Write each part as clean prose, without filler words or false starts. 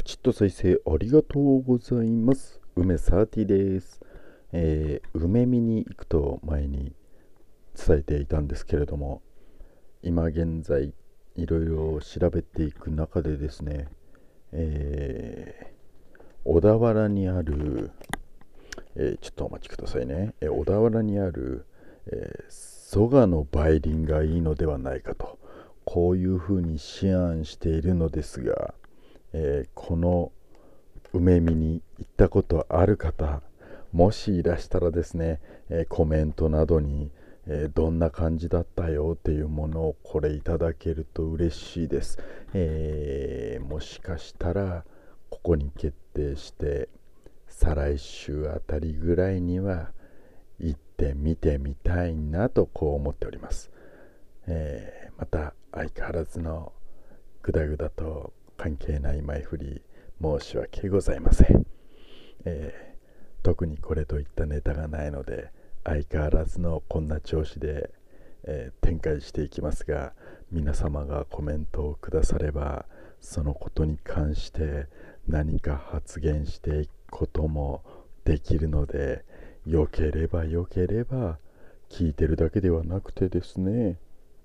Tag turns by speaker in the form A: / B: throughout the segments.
A: チッと再生ありがとうございます。梅サーティです。梅見に行くと前に伝えていたんですけれども、今現在いろいろ調べていく中でですね、小田原にある、ちょっとお待ちくださいね、小田原にある、蘇我の梅林がいいのではないかと、こういうふうに思案しているのですが、この梅見に行ったことある方、もしいらしたらですね、コメントなどに、どんな感じだったよっていうものをこれいただけると嬉しいです。もしかしたらここに決定して再来週あたりぐらいには行ってみてみたいなとこう思っております。また相変わらずのグダグダと関係ない前振り申し訳ございません。特にこれといったネタがないので相変わらずのこんな調子で、展開していきますが、皆様がコメントをくださればそのことに関して何か発言していくこともできるので、よければ聞いてるだけではなくてですね、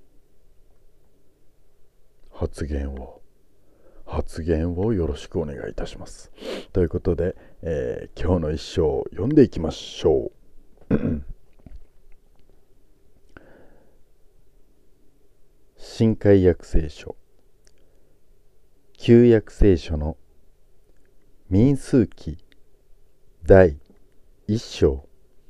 A: 発言をよろしくお願いいたします。ということで、今日の一章を読んでいきましょう。新海約聖書、旧約聖書の民数記第一章。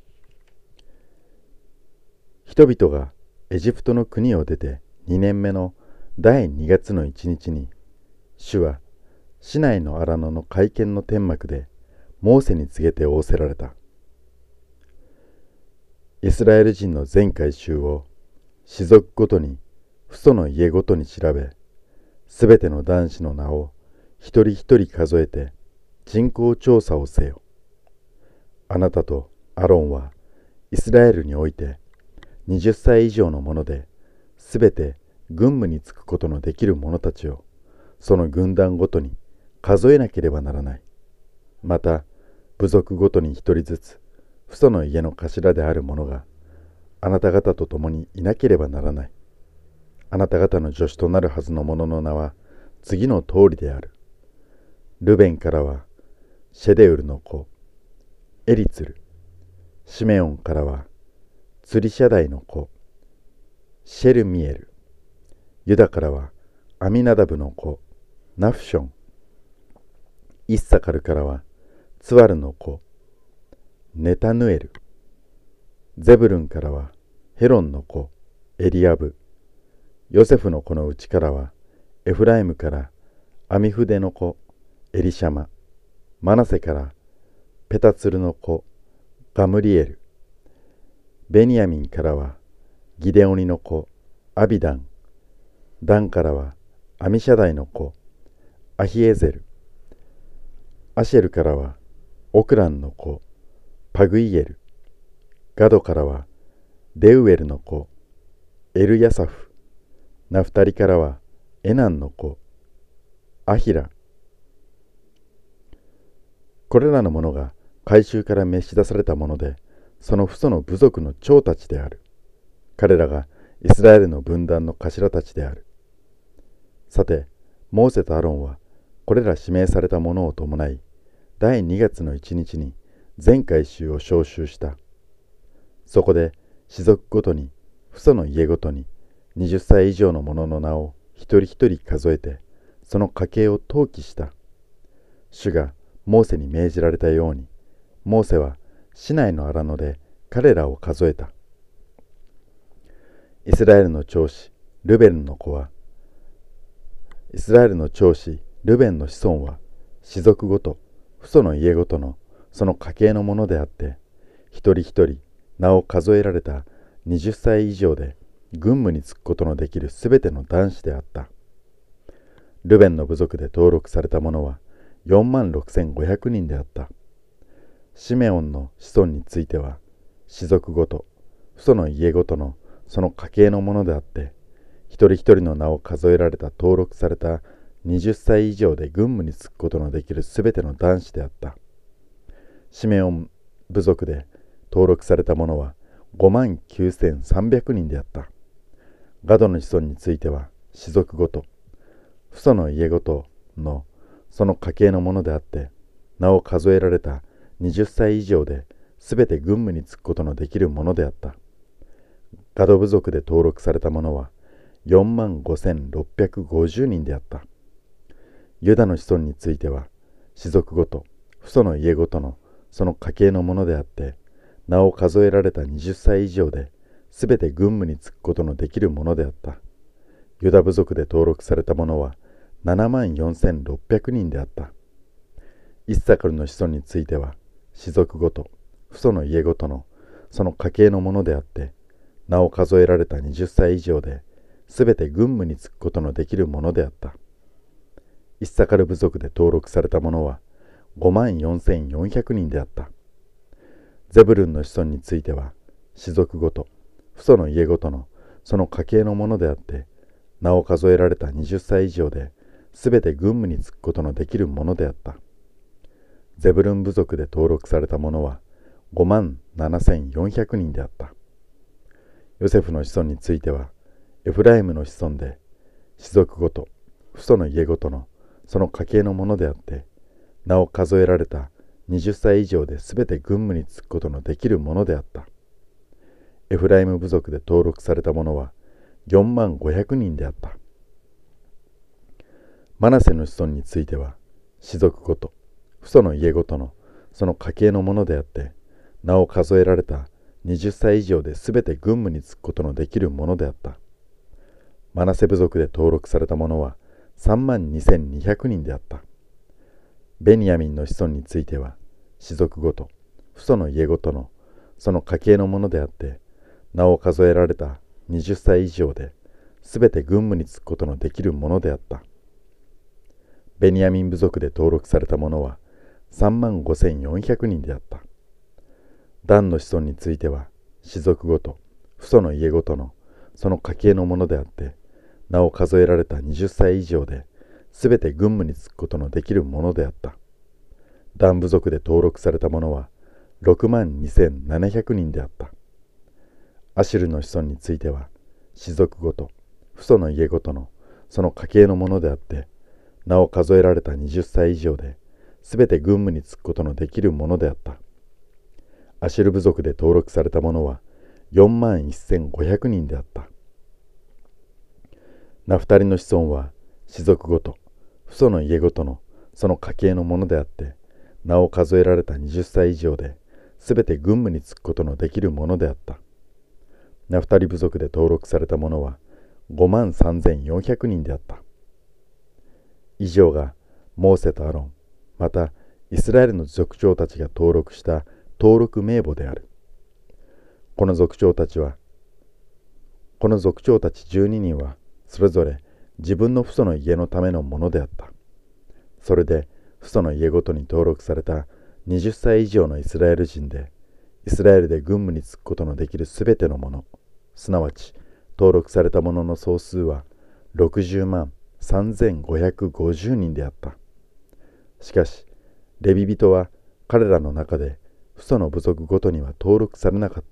A: 人々がエジプトの国を出て2年目の第2月の1日に、主はシナイの荒野の会見の天幕でモーセに告げて仰せられた。イスラエル人の全会衆を氏族ごとに父祖の家ごとに調べ、すべての男子の名を一人一人数えて人口調査をせよ。あなたとアロンはイスラエルにおいて20歳以上の者ですべて軍務に就くことのできる者たちをその軍団ごとに数えなければならない。また部族ごとに一人ずつ父祖の家の頭である者があなた方と共にいなければならない。あなた方の助手となるはずの者の名は次の通りである。ルベンからはシェデウルの子エリツル。シメオンからはツリシャダイの子シェルミエル。ユダからはアミナダブの子ナフション。イッサカルからはツワルの子ネタヌエル。ゼブルンからはヘロンの子エリアブ。ヨセフの子のうちからはエフライムからアミフデの子エリシャマ。マナセからペタツルの子ガムリエル。ベニヤミンからはギデオニの子アビダン。ダンからはアミシャダイの子アヒエゼル。アシェルからはオクランの子パグイエル。ガドからはデウエルの子エルヤサフ。ナフタリからはエナンの子アヒラ。これらの者が改宗から召し出されたもので、その父祖の部族の長たちである。彼らがイスラエルの分断の頭たちである。さて、モーセとアロンはこれら指名された者を伴い、第2月の1日に全会衆を召集した。そこで氏族ごとに父祖の家ごとに20歳以上の者の名を一人一人数えて、その家系を登記した。主がモーセに命じられたように、モーセはシナイの荒野で彼らを数えた。イスラエルの長子ルベンの子は、イスラエルの長子ルベンの子孫は氏族ごと父祖の家ごとのその家系のものであって、一人一人名を数えられた20歳以上で軍務に就くことのできるすべての男子であった。ルベンの部族で登録された者は46,500人であった。シメオンの子孫については、氏族ごと、父祖の家ごとのその家系のものであって、一人一人の名を数えられた登録された 20歳以上で軍務に就くことのできるすべての男子であった。シメオン部族で登録された者は59,300人であった。ガドの子孫については、氏族ごと、父祖の家ごとのその家系のものであって、名を数えられた20歳以上ですべて軍務に就くことのできるものであった。ガド部族で登録された者は45,650人であった。ユダの子孫については、氏族ごと、父祖の家ごとのその家系のものであって、名を数えられた20歳以上ですべて軍務に就くことのできるものであった。ユダ部族で登録された者は74,600人であった。イッサカルの子孫については、氏族ごと、父祖の家ごとのその家系のものであって、名を数えられた20歳以上ですべて軍務に就くことのできるものであった。イッサカル部族で登録された者は54,400人であった。ゼブルンの子孫については、氏族ごと、父祖の家ごとのその家系のものであって、名を数えられた20歳以上ですべて軍務に就くことのできるものであった。ゼブルン部族で登録された者は57,400人であった。ヨセフの子孫については、エフライムの子孫で、氏族ごと、父祖の家ごとのその家系のものであって、名を数えられた20歳以上ですべて軍務に就くことのできるものであった。エフライム部族で登録された者は45,000人であった。マナセの子孫については、氏族ごと、父祖の家ごとのその家系のものであって、名を数えられた20歳以上ですべて軍務に就くことのできるものであった。マナセ部族で登録された者は32,200人であった。ベニヤミンの子孫については、氏族ごと、父祖の家ごとのその家系のものであって、名を数えられた20歳以上ですべて軍務に就くことのできるものであった。ベニヤミン部族で登録された者は35,400人であった。ダンの子孫については、氏族ごと、父祖の家ごとのその家系のものであって、名を数えられた20歳以上ですべて軍務に就くことのできるものであった。ダン部族で登録された者は62,700人であった。アシュルの子孫については、氏族ごと、父祖の家ごとのその家系のものであって、名を数えられた20歳以上ですべて軍務に就くことのできるものであった。アシュル部族で登録された者は41,500人であった。ナフタリの子孫は、氏族ごと、父祖の家ごとのその家系のものであって、名を数えられた20歳以上ですべて軍務に就くことのできるものであった。ナフタリ部族で登録された者は53,400人であった。以上がモーセとアロン、またイスラエルの族長たちが登録した登録名簿である。この族長たち12人はそれぞれ自分の父祖の家のためのものであった。それで父祖の家ごとに登録された20歳以上のイスラエル人で、イスラエルで軍務に就くことのできるすべてのもの、すなわち登録されたものの総数は603,550人であった。しかし、レビ人は彼らの中で父祖の部族ごとには登録されなかった。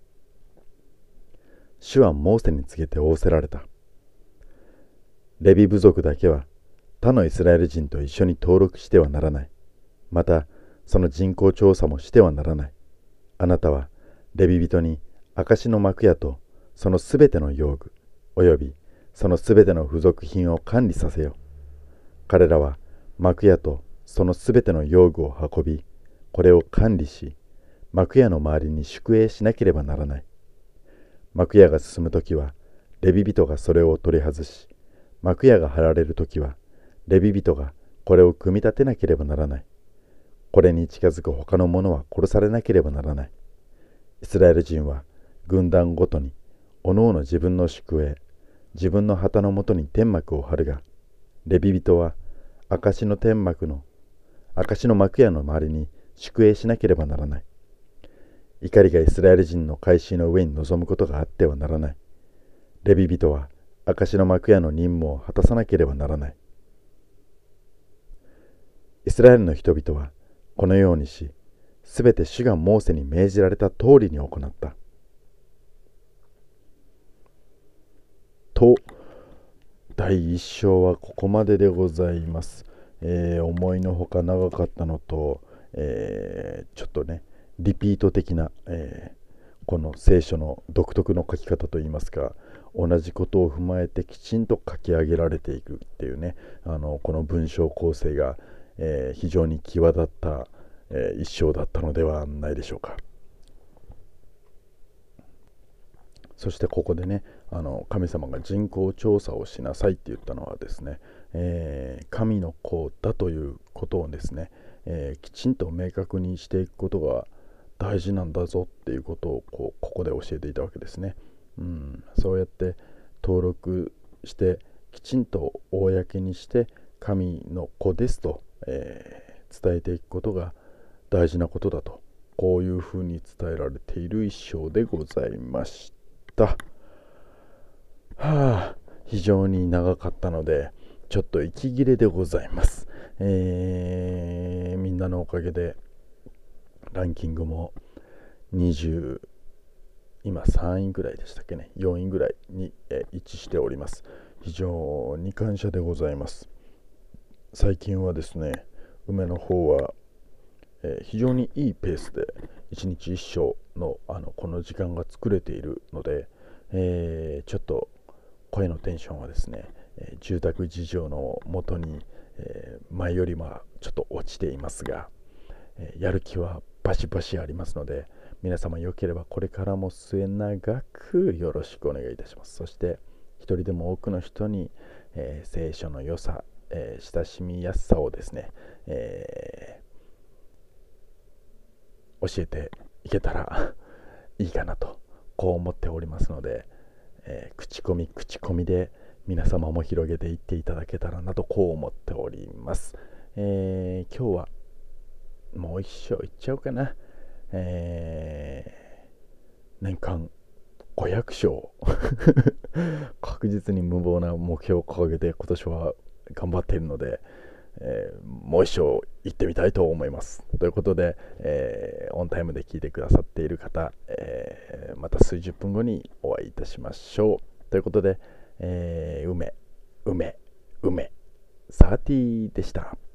A: 主はモーセに告げて仰せられた。レビ部族だけは他のイスラエル人と一緒に登録してはならない。また、その人口調査もしてはならない。あなたはレビ人に証の幕屋とそのすべての用具、およびそのすべての付属品を管理させよ。彼らは幕屋とそのすべての用具を運び、これを管理し、幕屋の周りに宿営しなければならない。幕屋が進むときは、レビ人がそれを取り外し、幕屋が張られるときは、レビ人がこれを組み立てなければならない。これに近づく他の者は殺されなければならない。イスラエル人は軍団ごとに、おのおの自分の宿営、自分の旗のもとに天幕を張るが、レビ人は証の幕屋の周りに宿営しなければならない。怒りがイスラエル人の改心の上に臨むことがあってはならない。レビ人は証の幕屋の任務を果たさなければならない。 イスラエルの人々はこのようにし、すべて主がモーセに命じられた通りに行った。と、第一章はここまででございます。思いのほか長かったのと、ちょっとね、リピート的な、この聖書の独特の書き方といいますか、同じことを踏まえてきちんと書き上げられていくっていうね、この文章構成が、非常に際立った、一章だったのではないでしょうか。そしてここでね、神様が人口調査をしなさいって言ったのはですね、神の子だということをですね、きちんと明確にしていくことが大事なんだぞっていうことをここで教えていたわけですね。そうやって登録してきちんと公にして神の子ですと、伝えていくことが大事なことだと、こういうふうに伝えられている一章でございました。非常に長かったのでちょっと息切れでございます。みんなのおかげでランキングも20、今3位ぐらいでしたっけね、4位ぐらいに位置しております。非常に感謝でございます。最近はですね、梅の方は、非常にいいペースで1日1章の、この時間が作れているので、ちょっと声のテンションはですね、住宅事情のもとに、前よりもちょっと落ちていますが、やる気はバシバシありますので、皆様よければこれからも末永くよろしくお願いいたします。そして一人でも多くの人に、聖書の良さ、親しみやすさをですね、教えていけたらいいかなとこう思っておりますので、口コミで皆様も広げていっていただけたらなとこう思っております。今日はもう一章いっちゃおうかな。年間500章確実に無謀な目標を掲げて今年は頑張っているので、もう一章行ってみたいと思います。ということで、オンタイムで聞いてくださっている方、また数十分後にお会いいたしましょう。ということで、梅30でした。